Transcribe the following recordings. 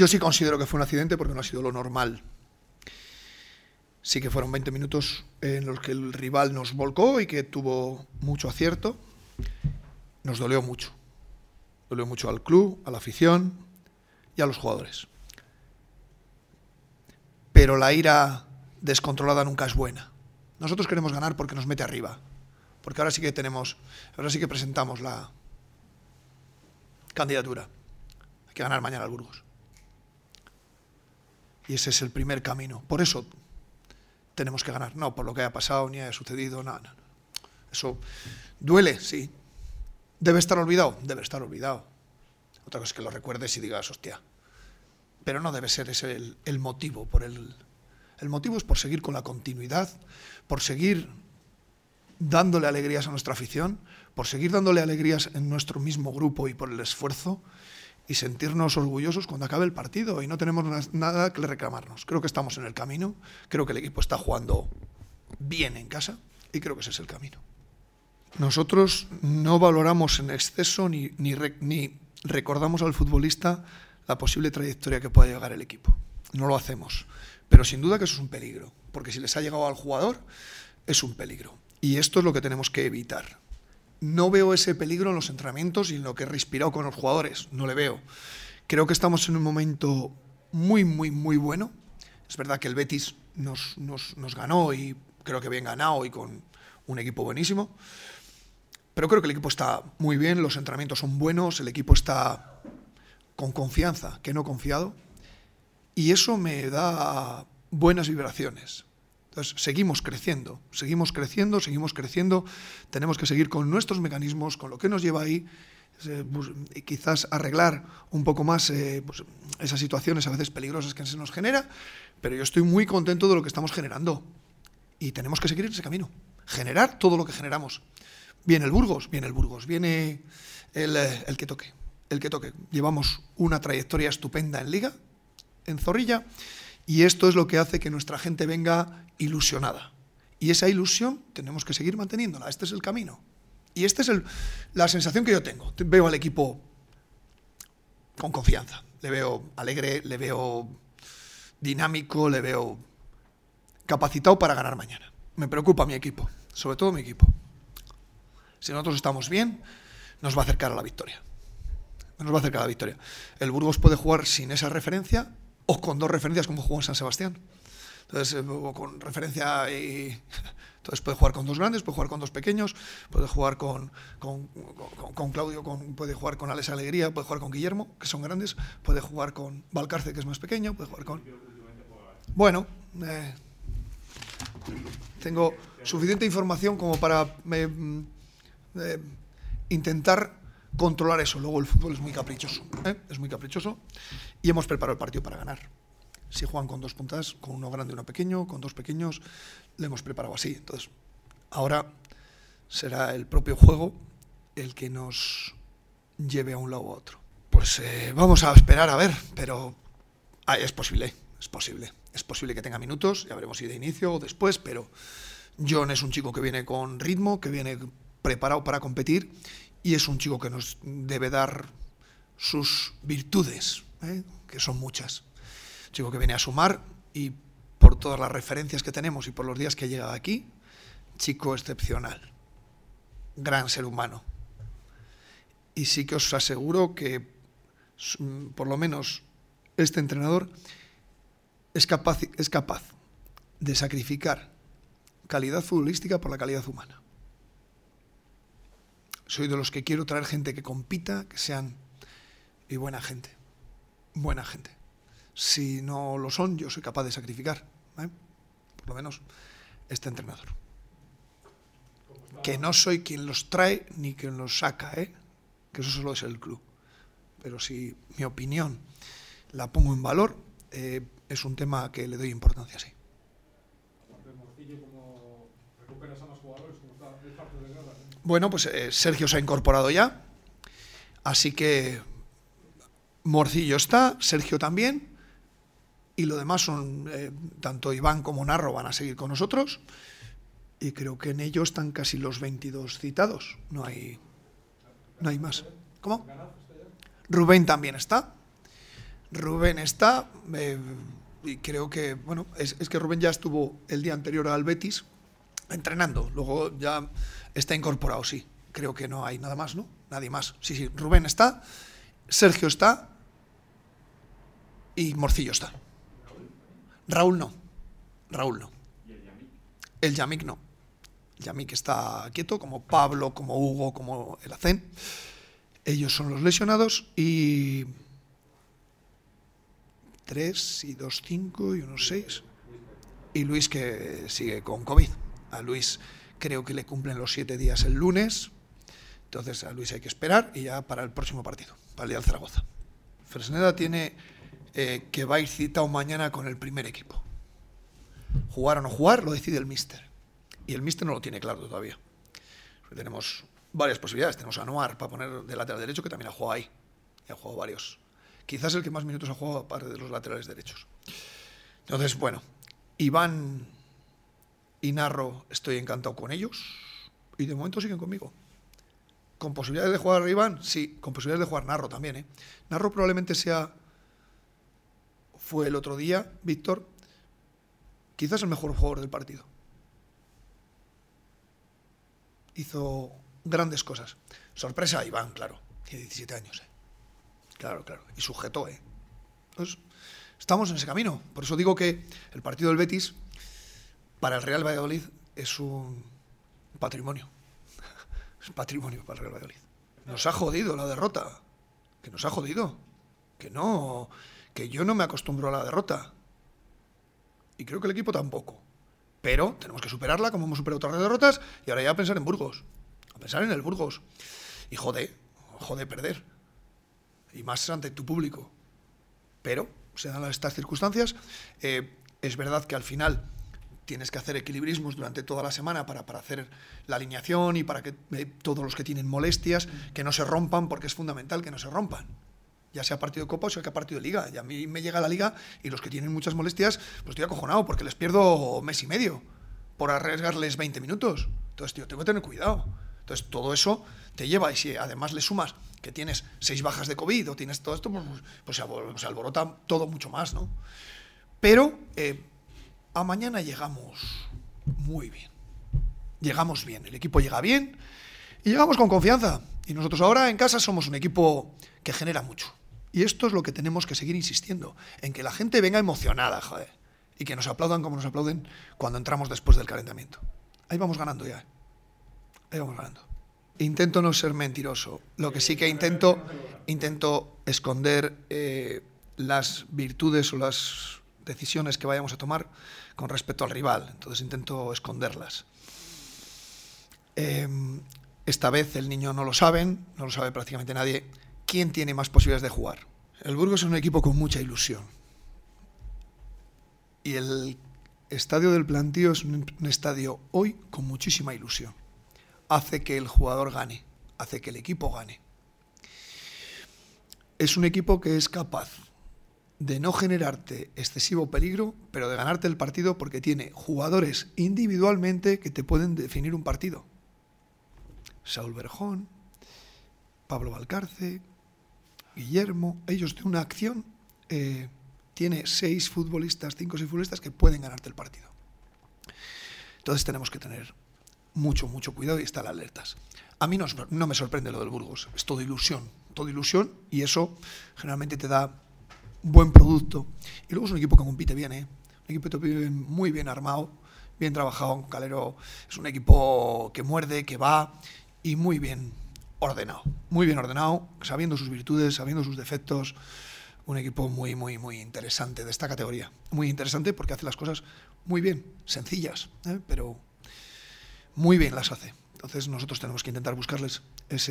Yo sí considero que fue un accidente porque no ha sido lo normal. Sí que fueron 20 minutos en los que el rival nos volcó y que tuvo mucho acierto. Nos dolió mucho. Dolió mucho al club, a la afición y a los jugadores. Pero la ira descontrolada nunca es buena. Nosotros queremos ganar porque nos mete arriba. Porque ahora sí que presentamos la candidatura. Hay que ganar mañana al Burgos. Y ese es el primer camino. Por eso tenemos que ganar. No por lo que haya pasado ni haya sucedido. No. Eso duele, sí. ¿Debe estar olvidado? Debe estar olvidado. Otra cosa es que lo recuerdes y digas, hostia. Pero no debe ser ese el motivo. El motivo es por seguir con la continuidad, por seguir dándole alegrías a nuestra afición, por seguir dándole alegrías en nuestro mismo grupo y por el esfuerzo, y sentirnos orgullosos cuando acabe el partido y no tenemos nada que reclamarnos. Creo que estamos en el camino, creo que el equipo está jugando bien en casa y creo que ese es el camino. Nosotros no valoramos en exceso ni recordamos al futbolista la posible trayectoria que pueda llegar el equipo. No lo hacemos, pero sin duda que eso es un peligro, porque si les ha llegado al jugador es un peligro y esto es lo que tenemos que evitar. No veo ese peligro en los entrenamientos y en lo que he respirado con los jugadores. No le veo. Creo que estamos en un momento muy, muy, muy bueno. Es verdad que el Betis nos ganó y creo que bien ganado y con un equipo buenísimo. Pero creo que el equipo está muy bien, los entrenamientos son buenos, el equipo está con confianza, que no confiado. Y eso me da buenas vibraciones. Entonces, seguimos creciendo, tenemos que seguir con nuestros mecanismos, con lo que nos lleva ahí, quizás arreglar un poco más esas situaciones a veces peligrosas que se nos genera, pero yo estoy muy contento de lo que estamos generando y tenemos que seguir ese camino, generar todo lo que generamos. Viene el Burgos, viene el que toque, Llevamos una trayectoria estupenda en Liga, en Zorrilla, y esto es lo que hace que nuestra gente venga ilusionada. Y esa ilusión tenemos que seguir manteniéndola. Este es el camino. Y esta es la sensación que yo tengo. Veo al equipo con confianza. Le veo alegre, le veo dinámico, le veo capacitado para ganar mañana. Me preocupa mi equipo, sobre todo mi equipo. Si nosotros estamos bien, nos va a acercar a la victoria. El Burgos puede jugar sin esa referencia o con dos referencias como jugó en San Sebastián. Entonces, con referencia entonces puede jugar con dos grandes, puede jugar con dos pequeños, puede jugar con Claudio, puede jugar con Alex Alegría, puede jugar con Guillermo, que son grandes, puede jugar con Valcarce, que es más pequeño, puede jugar con... Bueno, tengo suficiente información como para intentar controlar eso. Luego el fútbol es muy caprichoso, y hemos preparado el partido para ganar. Si juegan con dos puntas, con uno grande y uno pequeño, con dos pequeños, lo hemos preparado así. Entonces, ahora será el propio juego el que nos lleve a un lado u otro. Pues vamos a esperar a ver, pero es posible que tenga minutos, ya veremos si de inicio o después, pero John es un chico que viene con ritmo, que viene preparado para competir, y es un chico que nos debe dar sus virtudes, que son muchas. Un chico que viene a sumar y por todas las referencias que tenemos y por los días que llega aquí, chico excepcional, gran ser humano. Y sí que os aseguro que por lo menos este entrenador es capaz de sacrificar calidad futbolística por la calidad humana. Soy de los que quiero traer gente que compita, que sean y buena gente. Si no lo son, yo soy capaz de sacrificar, por lo menos este entrenador. Que no soy quien los trae ni quien los saca, que eso solo es el club. Pero si mi opinión la pongo en valor, es un tema que le doy importancia, sí. Bueno, pues Sergio se ha incorporado ya, así que Morcillo está, Sergio también, y lo demás son, tanto Iván como Narro van a seguir con nosotros, y creo que en ello están casi los 22 citados, no hay más. ¿Cómo? Rubén también está, Rubén está, y creo que, bueno, es que Rubén ya estuvo el día anterior al Betis entrenando, luego ya está incorporado, sí. Creo que no hay nada más, ¿no? Nadie más. Sí, sí, Rubén está, Sergio está y Morcillo está. Raúl no. Raúl no. El Yamik no. El Yamik está quieto, como Pablo, como Hugo, como el Acén. Ellos son los lesionados y 3 y 2, 5 y unos 6. Y Luis, que sigue con COVID. A Luis creo que le cumplen los 7 días el lunes. Entonces a Luis hay que esperar y ya para el próximo partido, para el día del Zaragoza. Fresneda tiene que va a ir citado mañana con el primer equipo. Jugar o no jugar lo decide el míster. Y el míster no lo tiene claro todavía. Tenemos varias posibilidades. Tenemos a Anuar para poner de lateral derecho, que también ha jugado ahí. Y ha jugado varios. Quizás el que más minutos ha jugado aparte de los laterales derechos. Entonces, bueno, Iván y Narro, estoy encantado con ellos. Y de momento siguen conmigo. ¿Con posibilidades de jugar Iván? Sí, con posibilidades de jugar Narro también, ¿eh? Narro probablemente fue el otro día, Víctor, quizás el mejor jugador del partido. Hizo grandes cosas. Sorpresa Iván, claro. Tiene 17 años, ¿eh? Claro, claro. Y sujetó, ¿eh? Entonces, estamos en ese camino. Por eso digo que el partido del Betis, para el Real Valladolid, es un patrimonio. Es patrimonio para el Real Valladolid. Nos ha jodido la derrota. Que nos ha jodido. Que yo no me acostumbro a la derrota. Y creo que el equipo tampoco. Pero tenemos que superarla como hemos superado otras derrotas y ahora ya a pensar en Burgos. A pensar en el Burgos. Y jode perder. Y más ante tu público. Pero se dan estas circunstancias. Es verdad que al final tienes que hacer equilibrismos durante toda la semana para hacer la alineación y para que todos los que tienen molestias, que no se rompan, porque es fundamental que no se rompan. Ya sea partido de Copa o sea partido de Liga. Y a mí me llega la Liga y los que tienen muchas molestias, pues estoy acojonado porque les pierdo mes y medio por arriesgarles 20 minutos. Entonces, tío, tengo que tener cuidado. Entonces, todo eso te lleva, y si además le sumas que tienes 6 bajas de COVID o tienes todo esto, pues se alborota todo mucho más, ¿no? Pero a mañana llegamos muy bien. Llegamos bien, el equipo llega bien y llegamos con confianza. Y nosotros ahora en casa somos un equipo que genera mucho. Y esto es lo que tenemos que seguir insistiendo, en que la gente venga emocionada, joder, y que nos aplaudan como nos aplauden cuando entramos después del calentamiento. Ahí vamos ganando ya. Ahí vamos ganando. Intento no ser mentiroso. Lo que sí que intento esconder las virtudes o las decisiones que vayamos a tomar con respecto al rival. Entonces intento esconderlas. Esta vez el niño no lo sabe prácticamente nadie. ¿Quién tiene más posibilidades de jugar? El Burgos es un equipo con mucha ilusión. Y el estadio del Plantío es un estadio hoy con muchísima ilusión. Hace que el jugador gane, hace que el equipo gane. Es un equipo que es capaz de no generarte excesivo peligro, pero de ganarte el partido porque tiene jugadores individualmente que te pueden definir un partido. Saúl Berjón, Pablo Valcarce, Guillermo, ellos de una acción tiene 5 o 6 futbolistas que pueden ganarte el partido. Entonces tenemos que tener mucho cuidado y estar alertas. A mí no me sorprende lo del Burgos, es todo ilusión y eso generalmente te da buen producto. Y luego es un equipo que compite bien, un equipo muy bien armado, bien trabajado. Calero es un equipo que muerde, que va y muy bien ordenado, sabiendo sus virtudes, sabiendo sus defectos. Un equipo muy interesante de esta categoría. Muy interesante porque hace las cosas muy bien, sencillas, pero muy bien las hace. Entonces nosotros tenemos que intentar buscarles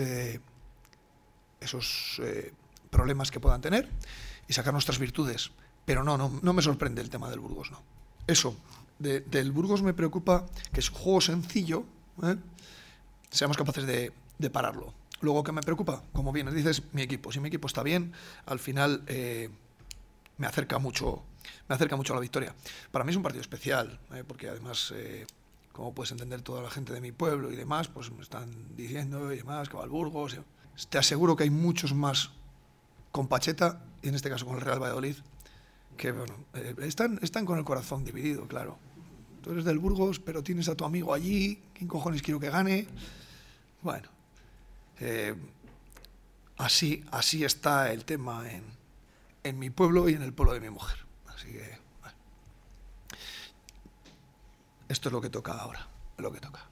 esos problemas que puedan tener y sacar nuestras virtudes. Pero no me sorprende el tema del Burgos, no. Eso, del Burgos me preocupa que es un juego sencillo, seamos capaces de pararlo. Luego, ¿qué me preocupa? Como bien dices, mi equipo. Si mi equipo está bien, al final me acerca mucho a la victoria. Para mí es un partido especial, porque además, como puedes entender, toda la gente de mi pueblo y demás, pues me están diciendo y demás que va al Burgos. Te aseguro que hay muchos más con Pacheta, y en este caso con el Real Valladolid, que bueno, están con el corazón dividido, claro. Tú eres del Burgos, pero tienes a tu amigo allí, ¿quién cojones quiero que gane? Bueno, así está el tema en mi pueblo y en el pueblo de mi mujer. Así que, bueno, esto es lo que toca ahora, lo que toca.